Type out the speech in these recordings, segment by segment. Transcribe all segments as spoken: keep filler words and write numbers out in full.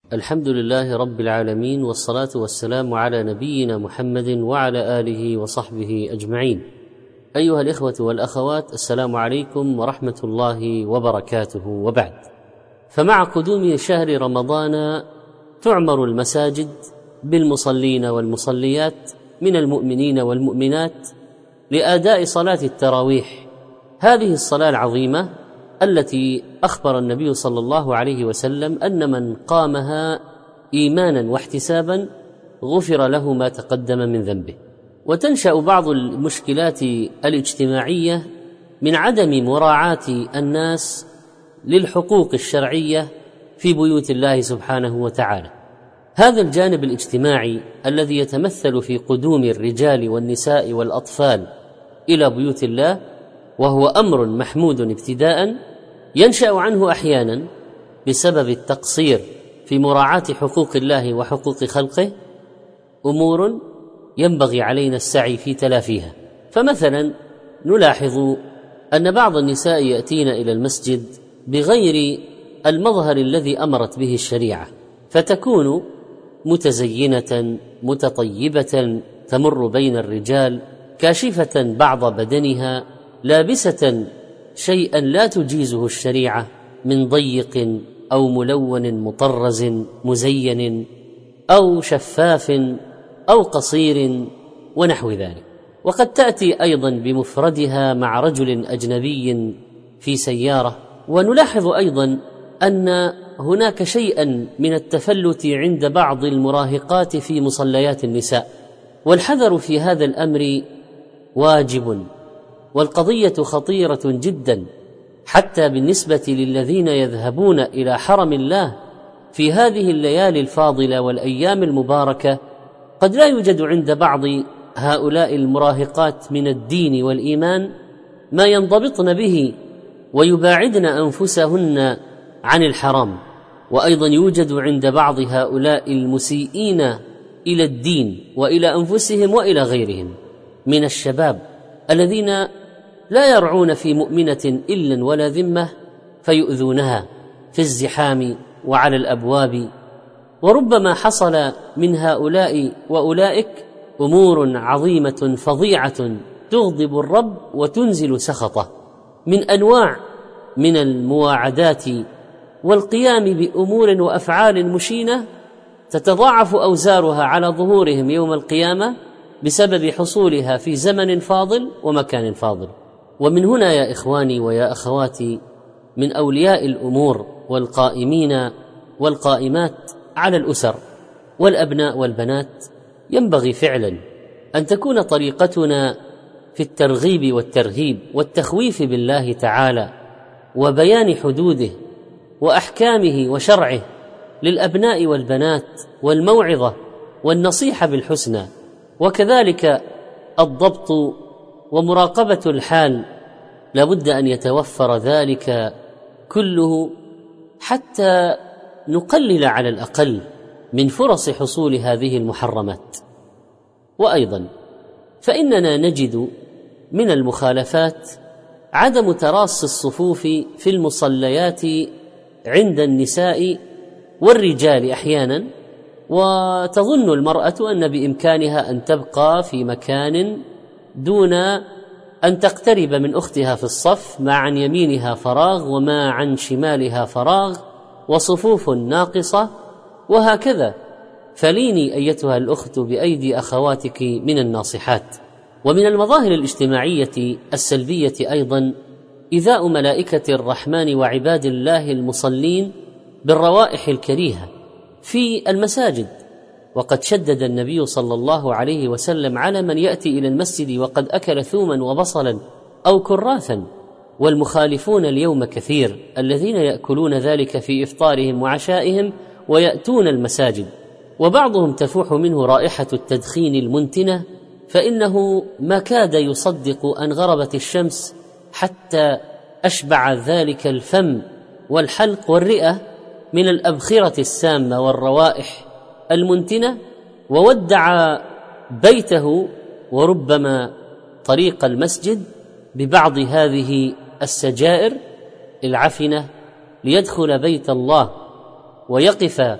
الحمد لله رب العالمين، والصلاة والسلام على نبينا محمد وعلى آله وصحبه أجمعين. أيها الإخوة والأخوات، السلام عليكم ورحمة الله وبركاته، وبعد. فمع قدوم شهر رمضان تعمر المساجد بالمصلين والمصليات من المؤمنين والمؤمنات لأداء صلاة التراويح، هذه الصلاة العظيمة التي أخبر النبي صلى الله عليه وسلم أن من قامها إيمانا واحتسابا غفر له ما تقدم من ذنبه. وتنشأ بعض المشكلات الاجتماعية من عدم مراعاة الناس للحقوق الشرعية في بيوت الله سبحانه وتعالى. هذا الجانب الاجتماعي الذي يتمثل في قدوم الرجال والنساء والأطفال إلى بيوت الله، وهو أمر محمود ابتداء، ينشأ عنه أحيانا بسبب التقصير في مراعاة حقوق الله وحقوق خلقه أمور ينبغي علينا السعي في تلافيها. فمثلا نلاحظ أن بعض النساء يأتين إلى المسجد بغير المظهر الذي أمرت به الشريعة، فتكون متزينة متطيبة تمر بين الرجال، كاشفة بعض بدنها، لابسة شيئا لا تجيزه الشريعة من ضيق أو ملون مطرز مزين أو شفاف أو قصير ونحو ذلك. وقد تأتي أيضا بمفردها مع رجل أجنبي في سيارة. ونلاحظ أيضا أن هناك شيئا من التفلت عند بعض المراهقات في مصليات النساء، والحذر في هذا الأمر واجب، والقضية خطيرة جدا، حتى بالنسبة للذين يذهبون إلى حرم الله في هذه الليالي الفاضلة والأيام المباركة. قد لا يوجد عند بعض هؤلاء المراهقات من الدين والإيمان ما ينضبطن به ويباعدن أنفسهن عن الحرام. وأيضا يوجد عند بعض هؤلاء المسيئين إلى الدين وإلى أنفسهم وإلى غيرهم من الشباب الذين لا يرعون في مؤمنة إلا ولا ذمة، فيؤذونها في الزحام وعلى الأبواب. وربما حصل من هؤلاء وأولئك أمور عظيمة فظيعة تغضب الرب وتنزل سخطه، من أنواع من المواعدات والقيام بأمور وأفعال مشينة تتضاعف أوزارها على ظهورهم يوم القيامة بسبب حصولها في زمن فاضل ومكان فاضل. ومن هنا يا إخواني ويا أخواتي، من أولياء الأمور والقائمين والقائمات على الأسر والأبناء والبنات ينبغي فعلا أن تكون طريقتنا في الترغيب والترهيب والتخويف بالله تعالى وبيان حدوده وأحكامه وشرعه للأبناء والبنات، والموعظة والنصيحة بالحسنى، وكذلك الضبط ومراقبة الحال. لابد أن يتوفر ذلك كله حتى نقلل على الأقل من فرص حصول هذه المحرمات. وأيضا فإننا نجد من المخالفات عدم تراص الصفوف في المصليات عند النساء والرجال أحيانا، وتظن المرأة أن بإمكانها أن تبقى في مكان دون أن تقترب من أختها في الصف، ما عن يمينها فراغ وما عن شمالها فراغ وصفوف ناقصة، وهكذا. فليني أيتها الأخت بأيدي أخواتك من الناصحات. ومن المظاهر الاجتماعية السلبية أيضا إيذاء ملائكة الرحمن وعباد الله المصلين بالروائح الكريهة في المساجد. وقد شدد النبي صلى الله عليه وسلم على من يأتي إلى المسجد وقد أكل ثوما وبصلا أو كراثا، والمخالفون اليوم كثير الذين يأكلون ذلك في إفطارهم وعشائهم ويأتون المساجد، وبعضهم تفوح منه رائحة التدخين المنتنة، فإنه ما كاد يصدق أن غربت الشمس حتى أشبع ذلك الفم والحلق والرئة من الأبخرة السامة والروائح المنتنة، وودع بيته وربما طريق المسجد ببعض هذه السجائر العفنة ليدخل بيت الله ويقف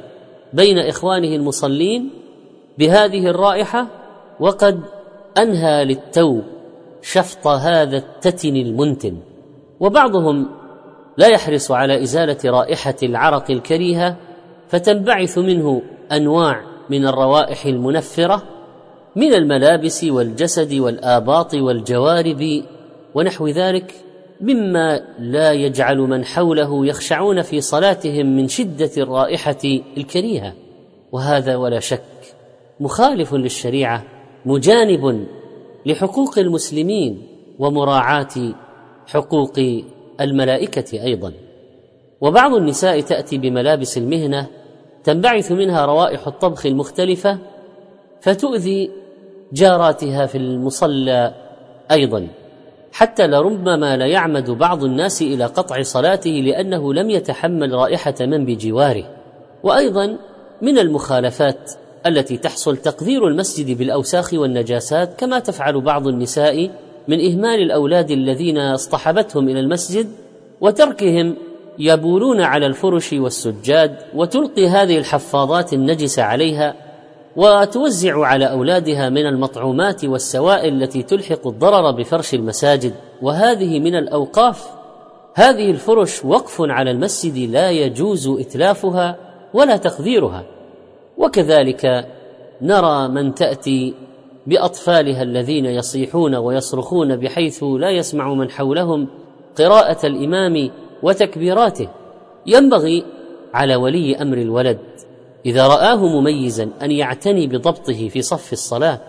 بين إخوانه المصلين بهذه الرائحة، وقد أنهى للتو شفط هذا التتن المنتن. وبعضهم لا يحرص على إزالة رائحة العرق الكريهة، فتنبعث منه أنواع من الروائح المنفرة من الملابس والجسد والآباط والجوارب ونحو ذلك، مما لا يجعل من حوله يخشعون في صلاتهم من شدة الرائحة الكريهة. وهذا ولا شك مخالف للشريعة، مجانب لحقوق المسلمين ومراعاة حقوق الملائكة أيضا. وبعض النساء تأتي بملابس المهنة تنبعث منها روائح الطبخ المختلفة فتؤذي جاراتها في المصلى أيضا، حتى لربما لا يعمد بعض الناس إلى قطع صلاته لأنه لم يتحمل رائحة من بجواره. وأيضا من المخالفات التي تحصل تقذير المسجد بالأوساخ والنجاسات، كما تفعل بعض النساء من إهمال الأولاد الذين اصطحبتهم إلى المسجد وتركهم يبولون على الفرش والسجاد، وتلقي هذه الحفاضات النجسة عليها وتوزع على أولادها من المطعومات والسوائل التي تلحق الضرر بفرش المساجد. وهذه من الأوقاف، هذه الفرش وقف على المسجد لا يجوز إتلافها ولا تقذيرها. وكذلك نرى من تأتي بأطفالها الذين يصيحون ويصرخون بحيث لا يسمع من حولهم قراءة الإمام وتكبيراته. ينبغي على ولي أمر الولد إذا رآه مميزا أن يعتني بضبطه في صف الصلاة،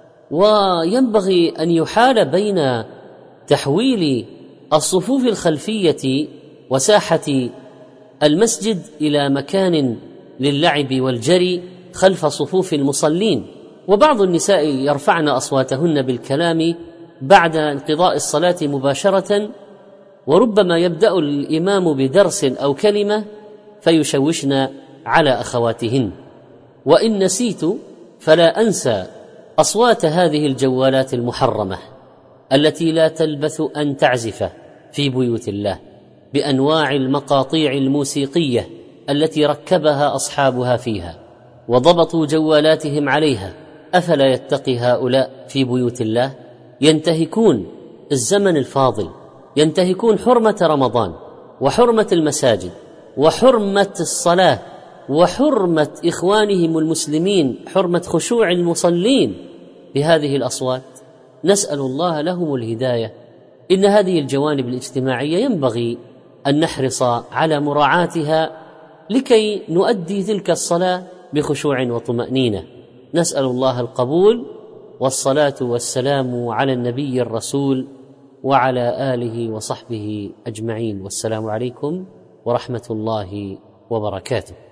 وينبغي أن يحال بين تحويل الصفوف الخلفية وساحة المسجد إلى مكان للعب والجري خلف صفوف المصلين. وبعض النساء يرفعن أصواتهن بالكلام بعد انقضاء الصلاة مباشرة، وربما يبدأ الإمام بدرس أو كلمة فيشوشن على أخواتهن. وإن نسيت فلا أنسى أصوات هذه الجوالات المحرمة التي لا تلبث أن تعزف في بيوت الله بأنواع المقاطيع الموسيقية التي ركبها أصحابها فيها وضبطوا جوالاتهم عليها. أفلا يتقي هؤلاء في بيوت الله؟ ينتهكون الزمن الفاضل، ينتهكون حرمة رمضان وحرمة المساجد وحرمة الصلاة وحرمة إخوانهم المسلمين، حرمة خشوع المصلين بهذه الأصوات. نسأل الله لهم الهداية. إن هذه الجوانب الاجتماعية ينبغي أن نحرص على مراعاتها لكي نؤدي تلك الصلاة بخشوع وطمأنينة. نسأل الله القبول، والصلاة والسلام على النبي الرسول وعلى آله وصحبه أجمعين، والسلام عليكم ورحمة الله وبركاته.